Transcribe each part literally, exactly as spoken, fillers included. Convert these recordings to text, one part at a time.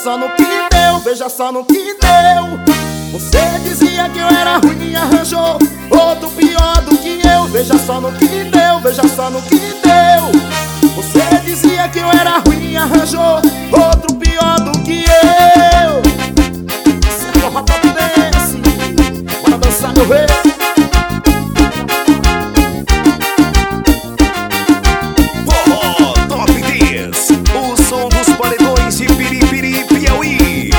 só no que deu, veja só no que deu. Você dizia que eu era ruim e arranjou outro pior do que eu. Veja só no que deu, veja só no que deu. Você dizia que eu era ruim e arranjou outro pior do que eu. Esse é forró top dance, bora dançar meu rei. Forró Top dez, o som dos paredões de Piripiri, Piauí.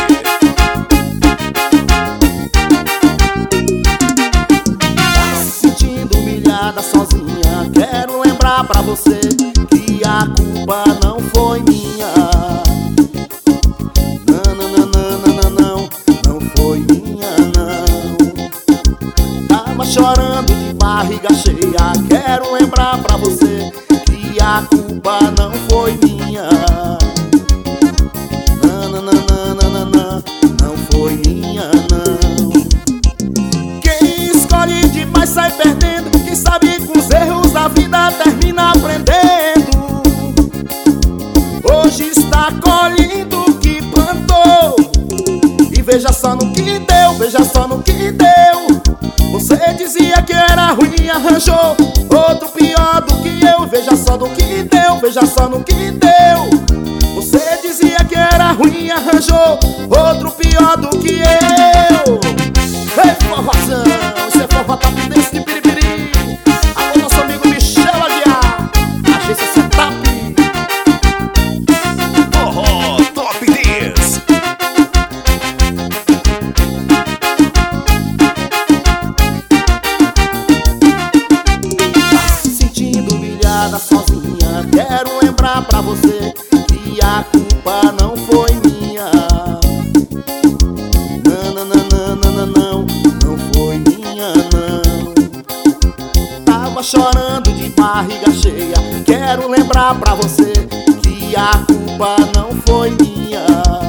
Tá se sentindo humilhada sozinha? Quero lembrar pra você que a culpa não foi minha. Não, não, não, não, não, não, não foi minha, não. Tava chorando de barriga cheia. Quero lembrar pra você que a culpa não foi minha. Não, não, não, não, não, não, não, não foi minha, não. Quem escolhe demais sai perdendo. Quem sabe com os erros da vida termina aprendendo. Hoje está colhendo o que plantou. E veja só no que deu, veja só no que deu. Você dizia que eu era ruim e arranjou outro pior do que eu. Veja só no que deu, veja só no que deu. Você dizia que eu era ruim e arranjou outro pior do que eu. Ei, forrozão, isso é forró top desse de Piripiri. Alô, nosso amigo Michel Aguiar, agência Setup. Forró Top dez. Tá se sentindo humilhada sozinha? Quero lembrar pra você que a culpa não foi minha. Não, não, não, não, não, não, não, não foi minha, não. Tava chorando de barriga cheia. Quero lembrar pra você que a culpa não foi minha.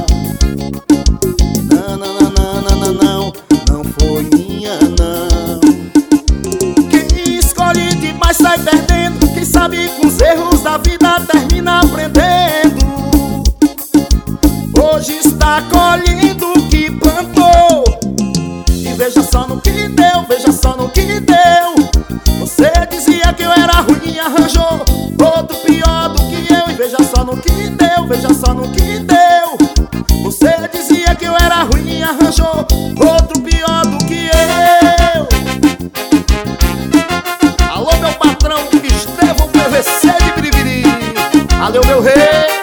Não, não, não, não, não, não, não, não foi minha, não. Quem escolhe demais sai perdendo. Quem sabe com os erros da vida termina aprendendo. Hoje está colhendo o que plantou. E veja só no que deu, veja só no que deu. Você dizia que eu era ruim e arranjou outro pior do que eu. E veja só no que deu, veja só no que deu. Você dizia que eu era ruim e arranjou outro pior do que eu. Alô, meu patrão Estevão P V C de Biribiri. Valeu, meu rei.